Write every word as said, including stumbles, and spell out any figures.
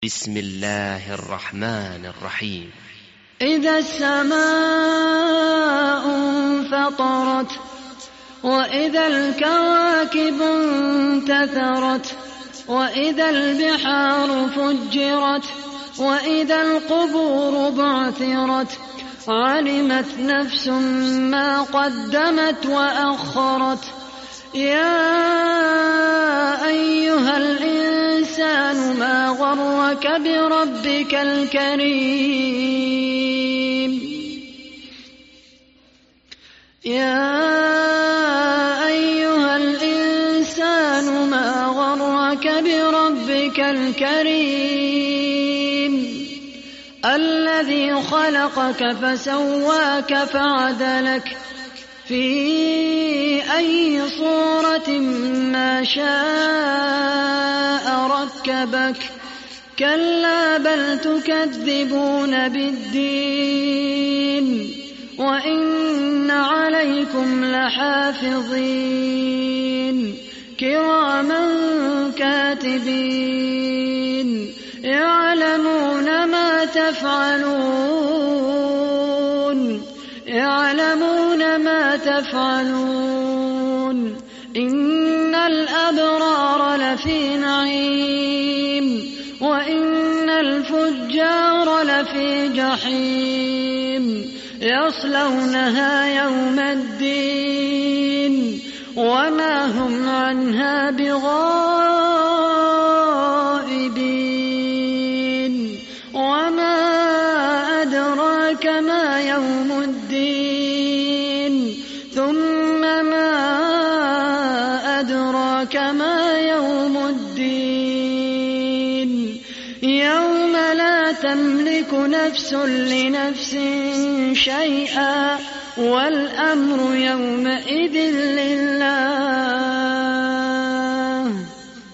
بسم الله الرحمن الرحيم. إذا السماء انفطرت وإذا الكواكب انتثرت وإذا البحار فجرت وإذا القبور بعثرت علمت نفس ما قدمت وأخرت. يا أيها الإنسان ما غرك بربك الكريم يا أيها الإنسان ما غرك بربك الكريم الذي خلقك فسواك فعدلك في أي صورة ما شاء ركبك. كلا بل تكذبون بالدين وإن عليكم لحافظين كراما كاتبين يعلمون ما تفعلون يعلمون ما تفعلون. إن الأبرار لفي نعيم وإن الفجار لفي جحيم يصلونها يوم الدين وما هم عنها بغائبين. وما أدراك ما يوم الدين ثم ما أدراك ما يوم الدين يوم لا تملك نفس لنفس شيئا والأمر يومئذ لله.